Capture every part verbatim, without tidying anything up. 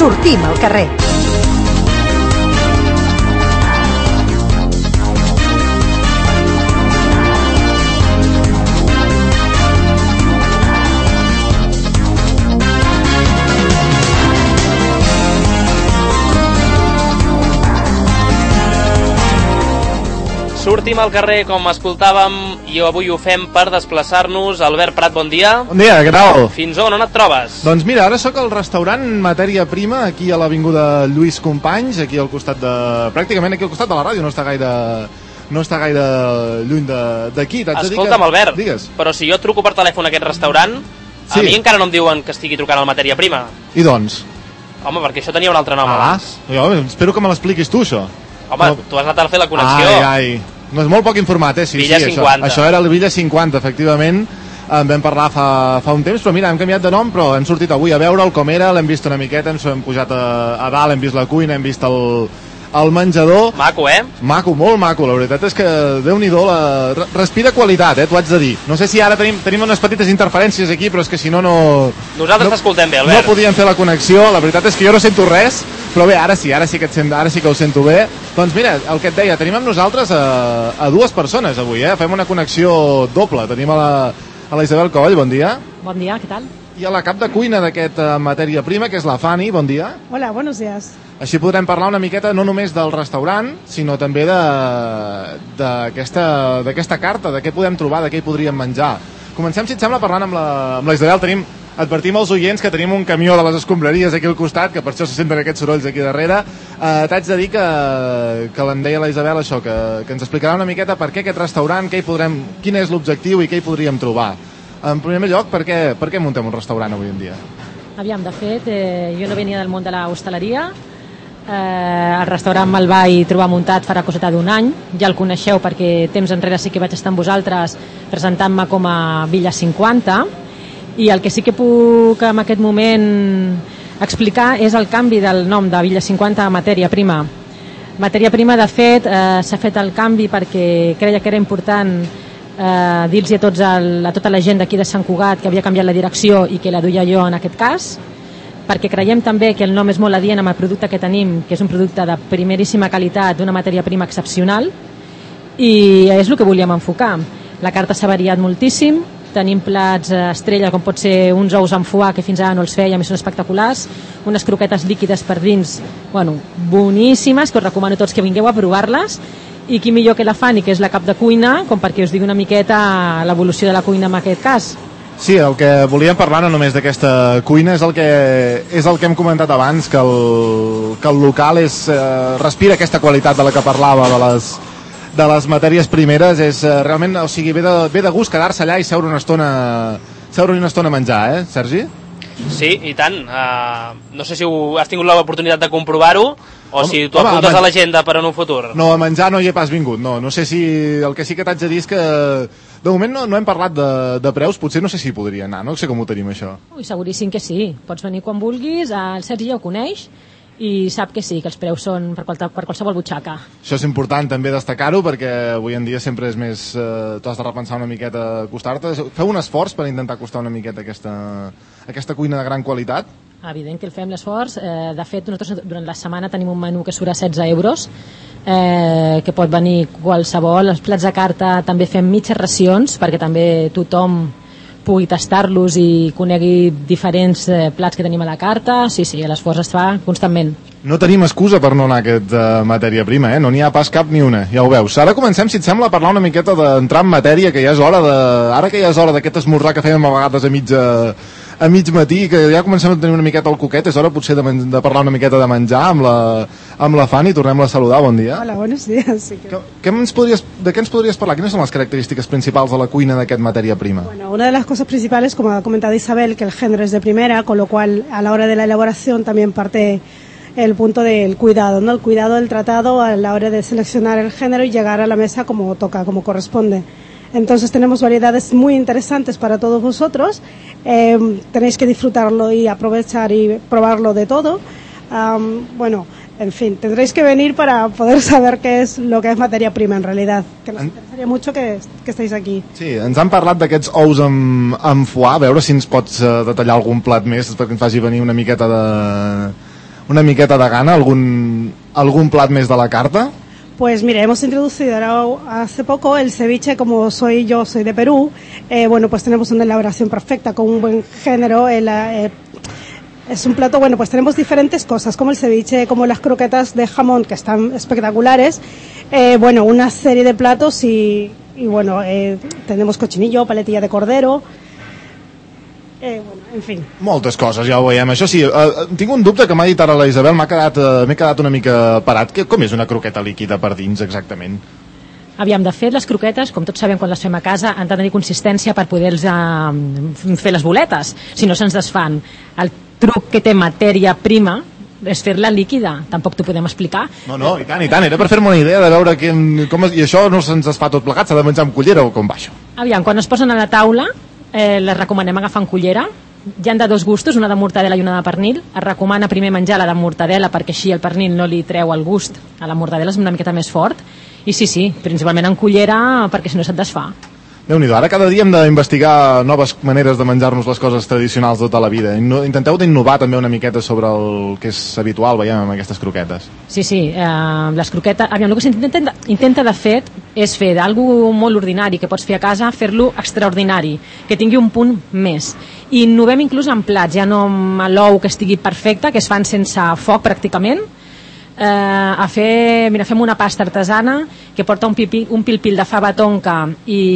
Sortim al carrer. Sortim al carrer, com escoltàvem, i avui ho fem per desplaçar-nos. Albert Prat, bon dia. Bon dia, què tal? Fins on, on et trobes? Doncs mira, ara sóc al restaurant Matèria Prima, aquí a l'avinguda Lluís Companys, aquí al costat de... pràcticament aquí al costat de la ràdio, no està gaire... no està gaire lluny d'aquí. Escolta'm, que... Albert, digues. Però si jo truco per telèfon a aquest restaurant, sí. A mi encara no em diuen que estigui trucant al Matèria Prima. I doncs? Home, perquè això tenia un altre nom ah, abans. Jo espero que me l'expliquis tu, això. Home, no... tu has anat a fer la connexió. Ai, ai. No és molt poc informat, eh? Sí, Villa sí, cinquanta. Això, això era el Villa cinquanta, efectivament. En vam parlar fa, fa un temps, però mira, hem canviat de nom, però hem sortit avui a veure'l com era, l'hem vist una miqueta, ens hem pujat a, a dalt, hem vist la cuina, hem vist el, el menjador. Maco, eh? Maco, molt maco, la veritat és que Déu-n'hi-do, la... respira qualitat, eh? T'ho haig de dir. No sé si ara tenim, tenim unes petites interferències aquí, però és que si no, no... Nosaltres no, t'escoltem bé, Albert. No podíem fer la connexió, la veritat és que jo no sento res, però bé, ara sí, ara sí que, et sent, ara sí que ho sento bé. Doncs mira, el que et deia, tenim amb nosaltres a, a dues persones avui, eh? Fem una connexió doble. Tenim a la, a la Isabel Coll, bon dia. Bon dia, què tal? I a la cap de cuina d'aquest uh, Matèria Prima, que és la Fanny, bon dia. Hola, buenos días. Així podrem parlar una miqueta no només del restaurant, sinó també d'aquesta carta, de què podem trobar, de què hi podríem menjar. Comencem, si et sembla, parlant amb la, amb la Isabel. Tenim, advertim als oients que tenim un camió de les escombraries aquí al costat, que per això se senten aquests sorolls aquí darrere. Eh, T'haig de dir que, que l'en deia la Isabel això, que, que ens explicarà una miqueta per què aquest restaurant, què hi podrem, quin és l'objectiu i què hi podríem trobar. En primer lloc, per què, per què muntem un restaurant avui en dia? Aviam, de fet, eh, jo no venia del món de l'hostaleria. Eh, el restaurant me'l vaig trobar muntat farà coseta d'un any. Ja el coneixeu perquè temps enrere sí que vaig estar amb vosaltres presentant-me com a Villa cinquanta. I el que sí que puc en aquest moment explicar és el canvi del nom de Villa cinquanta a Matèria Prima. Matèria Prima, de fet, eh, s'ha fet el canvi perquè creia que era important eh, dir-los a, tots el, a tota la gent d'aquí de Sant Cugat que havia canviat la direcció i que la duia jo en aquest cas, perquè creiem també que el nom és molt adient amb el producte que tenim, que és un producte de primeríssima qualitat, d'una matèria prima excepcional, i és el que volíem enfocar. La carta s'ha variat moltíssim. Tenim plats estrella, com pot ser uns ous amb foie, que fins ara no els fèiem i són espectaculars, unes croquetes líquides per dins, bueno, boníssimes, que us recomano a tots que vingueu a provar-les, i qui millor que la Fanny, que és la cap de cuina, com perquè us digui una miqueta l'evolució de la cuina en aquest cas. Sí, el que volíem parlar no només d'aquesta cuina, és el que, és el que hem comentat abans, que el, que el local és, eh, respira aquesta qualitat de la que parlava, de les... de les matèries primeres, és uh, realment, o sigui, ve de, ve de gust quedar-se allà i seure una estona seure una estona a menjar, eh, Sergi? Sí, i tant. Uh, no sé si ho, has tingut l'oportunitat de comprovar-ho o home, si t'ho apuntes home, a l'agenda per en un futur. No, a menjar no hi he pas vingut, no. No sé si... El que sí que t'haig de dir és que de moment no, no hem parlat de, de preus, potser no sé si podria anar, no sé com ho tenim això. Ui, seguríssim que sí. Pots venir quan vulguis, el Sergi ja ho coneix, i sap que sí, que els preus són per, qual, per qualsevol butxaca. Això és important també destacar-ho, perquè avui en dia sempre és més... Eh, tu has de repensar una miqueta acostar-te. Feu un esforç per intentar acostar una miqueta aquesta, aquesta cuina de gran qualitat? Evident que el fem l'esforç. Eh, de fet, nosaltres durant la setmana tenim un menú que surt a setze euros, eh, que pot venir qualsevol. Els plats de carta també fem mitges racions, perquè també tothom pugui tastar-los i conegui diferents eh, plats que tenim a la carta. Sí, sí, l'esforç es fa constantment. No tenim excusa per no anar a aquesta uh, matèria prima, eh? No n'hi ha pas cap ni una, ja ho veus. Ara comencem, si et sembla, a parlar una miqueta d'entrar en matèria, que ja és hora de... Ara que ja és hora d'aquest esmorzar que fèiem a vegades a mitja... a mig matí, que ja comencem a tenir una miqueta el coquet, és hora potser de, de parlar una miqueta de menjar amb la, amb la Fanny. Tornem-la a saludar, bon dia. Hola, buenos días. Sí que... ¿Qué, qué ens podries, ¿De qué ens podries parlar? Quines són les característiques principals de la cuina d'aquest matèria prima? Bueno, una de las cosas principales, como ha comentado Isabel, que el género es de primera, con lo cual a la hora de la elaboración también parte el punto del cuidado, ¿no? El cuidado del tratado a la hora de seleccionar el género y llegar a la mesa como toca, como corresponde. Entonces tenemos variedades muy interesantes para todos vosotros. Eh, tenéis que disfrutarlo y aprovechar y probarlo de todo. Um, bueno, en fin, tendréis que venir para poder saber qué es lo que es materia prima en realidad, que nos interesaria mucho que, que estéis aquí. Sí, ens han parlat d'aquests ous amb, amb foie, a veure si ens pots uh, detallar algun plat més perquè ens faci venir una miqueta de... una miqueta de gana, algun, algun plat més de la carta? Pues mira, hemos introducido ahora hace poco el ceviche, como soy yo, soy de Perú, eh, bueno, pues tenemos una elaboración perfecta con un buen género, el, eh, es un plato, bueno, pues tenemos diferentes cosas, como el ceviche, como las croquetas de jamón, que están espectaculares, eh, bueno, una serie de platos y, y bueno, eh, tenemos cochinillo, paletilla de cordero, Eh, bueno, en fi. Moltes coses, ja ho veiem. Això sí, eh, tinc un dubte que m'ha dit ara la Isabel, m'ha quedat, eh, m'he quedat una mica parat. Que, com és una croqueta líquida per dins, exactament? Aviam, de fet, les croquetes, com tots sabem quan les fem a casa, han de tenir consistència per poder-los eh, fer les boletes, si no se'ns desfan. El truc que té matèria prima és fer-la líquida, tampoc t'ho podem explicar. No, no, i tant, i tant, era per fer-me una idea de veure que, com és, i això no se'ns es fa tot plegat, s'ha de menjar amb cullera o com va això? Aviam, quan es posen a la taula, eh, les recomanem agafar en cullera. Hi han de dos gustos, una de mortadela i una de pernil. Es recomana primer menjar la de mortadela perquè així el pernil no li treu el gust. A la mortadela és una miqueta més fort. I sí, sí, principalment en cullera perquè si no se't desfà. Déu-n'hi-do, ara cada dia hem d'investigar noves maneres de menjar-nos les coses tradicionals de tota la vida. Intenteu d'innovar també una miqueta sobre el que és habitual, veiem, amb aquestes croquetes. Sí, sí, eh, les croquetes... Aviam, el que s'intenta intenta de fet és fer d'algú molt ordinari que pots fer a casa, fer-lo extraordinari, que tingui un punt més. I innovem inclús en plats, ja no amb l'ou que estigui perfecte, que es fan sense foc pràcticament, Eh, a fer, mira, fem una pasta artesana que porta un, pipi, un pilpil de fava tonca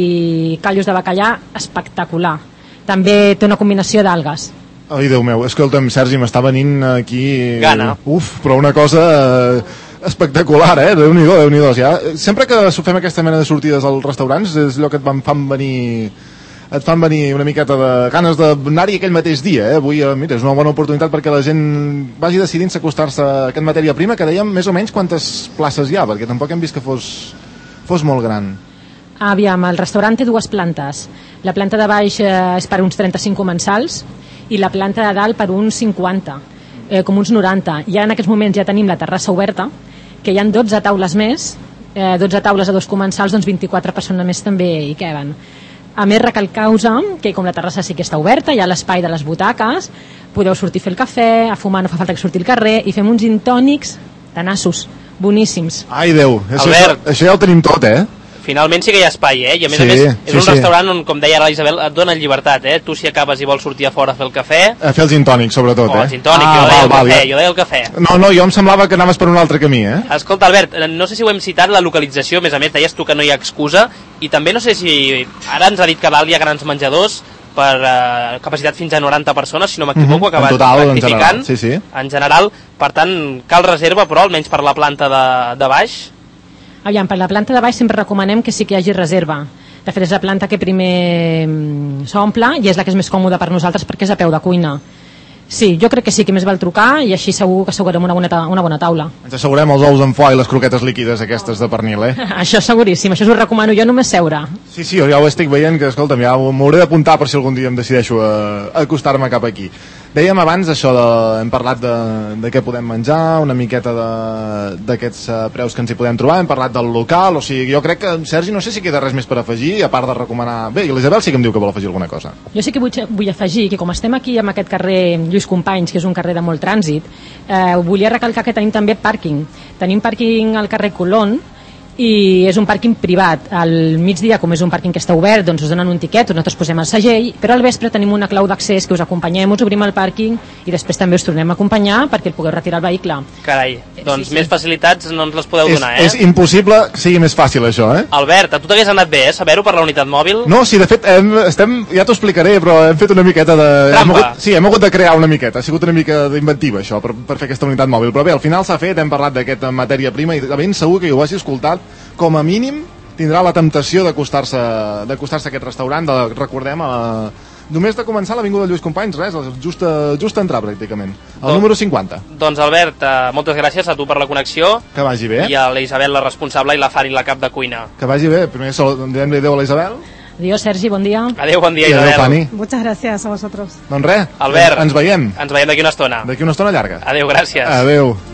i callos de bacallà espectacular. També té una combinació d'algues. Ai, Déu meu, escolta'm, Sergi, m'està venint aquí... Gana. Uf, però una cosa eh, espectacular, eh? Déu-n'hi-do, Déu-n'hi-do. Ja, sempre que fem aquesta mena de sortides als restaurants és allò que et van, fan venir... et fan venir una miqueta de ganes d'anar-hi aquell mateix dia, eh? Avui, mira, és una bona oportunitat perquè la gent vagi decidint acostar-se a aquesta matèria prima, que dèiem més o menys quantes places hi ha, perquè tampoc hem vist que fos, fos molt gran. Aviam, el restaurant té dues plantes. La planta de baix eh, és per uns trenta-cinc comensals i la planta de dalt per uns cinquanta, eh, com uns noranta. Ja en aquests moments ja tenim la terrassa oberta, que hi ha dotze taules més, eh, dotze taules a dos comensals, doncs vint-i-quatre persones més també hi queben. A més, recalcar-vos que com la terrassa sí que està oberta, hi ha l'espai de les butaques, podeu sortir a fer el cafè, a fumar, no fa falta que surti al carrer, i fem uns gin tònics de nassos, boníssims. Ai, Déu, això, això, això ja ho tenim tot, eh? Finalment sí que hi ha espai, eh? I a més sí, a més és sí, un sí. restaurant on, com deia la Isabel, et dona llibertat, eh? Tu si acabes i vols sortir a fora a fer el cafè... A fer el gin tònic, sobretot, oh, eh? el gin tònic, ah, jo, deia val, el val, cafè, ja. jo deia el cafè. No, no, jo em semblava que anaves per un altre camí, eh? Escolta, Albert, no sé si ho hem citat, la localització, a més a més, deies tu que no hi ha excusa, i també no sé si... Ara ens ha dit que a dalt hi ha grans menjadors per uh, capacitat fins a noranta persones, si no m'equivoco, mm-hmm. acabat total, rectificant. En general, sí, sí. En general, per tant, cal reserva, però almenys per la planta de, de baix. Aviam, per la planta de baix sempre recomanem que sí que hi hagi reserva. De fet, és la planta que primer s'omple i és la que és més còmoda per nosaltres perquè és a peu de cuina. Sí, jo crec que sí que més val trucar i així segur que assegurem una bona, ta una bona taula. Ens assegurem els ous en foie i les croquetes líquides aquestes de pernil, eh? Això seguríssim, això us ho recomano jo només seure. Sí, sí, ja ho estic veient, que escolta'm, ja m'hauré d'apuntar per si algun dia em decideixo a, a acostar-me cap aquí. Dèiem abans això, de, hem parlat de, de què podem menjar, una miqueta d'aquests uh, preus que ens hi podem trobar, hem parlat del local, o sigui, jo crec que, Sergi, no sé si queda res més per afegir, a part de recomanar... Bé, i l'Isabel sí que em diu que vol afegir alguna cosa. Jo sí que vull, vull afegir que com estem aquí en aquest carrer Lluís Companys, que és un carrer de molt trànsit, eh, volia recalcar que tenim també pàrquing. Tenim pàrquing al carrer Colón, i és un pàrquing privat. Al migdia, com és un pàrquing que està obert, doncs us donen un tiquet, nosaltres posem el segell, però al vespre tenim una clau d'accés que us acompanyem, us obrim el pàrquing i després també us tornem a acompanyar perquè el pugueu retirar el vehicle. Carai, doncs sí, sí. Més facilitats no ens les podeu és, donar, eh? És impossible que sigui més fàcil això, eh? Albert, a tu t'hagués anat bé, eh, saber-ho per la unitat mòbil? No, sí, de fet, hem, estem, ja t'ho explicaré, però hem fet una miqueta de... Hem hagut, sí, hem hagut de crear una miqueta, ha sigut una mica d'inventiva això, per, per fer aquesta unitat mòbil, però bé, al final s'ha fet, hem parlat d'aquesta matèria prima i de ben segur que ho hagi escoltat, com a mínim tindrà la temptació d'acostar-se d'acostar-se a aquest restaurant, de, recordem, a, només de començar l'Avinguda Lluís Companys, res, just a, just a entrar pràcticament, el Don, número cinquanta. Doncs Albert, eh, moltes gràcies a tu per la connexió. Que vagi bé. I a la Isabel, la responsable, i la Fari, la cap de cuina. Que vagi bé, primer diem-li adéu a la Isabel. Adiós, Sergi, bon dia. Adéu, bon dia, I Isabel. adéu, Pani. Muchas gracias a vosotros. Doncs res, Albert, ens veiem. Ens veiem d'aquí una estona. D'aquí una estona llarga. Adéu, gràcies. Adéu.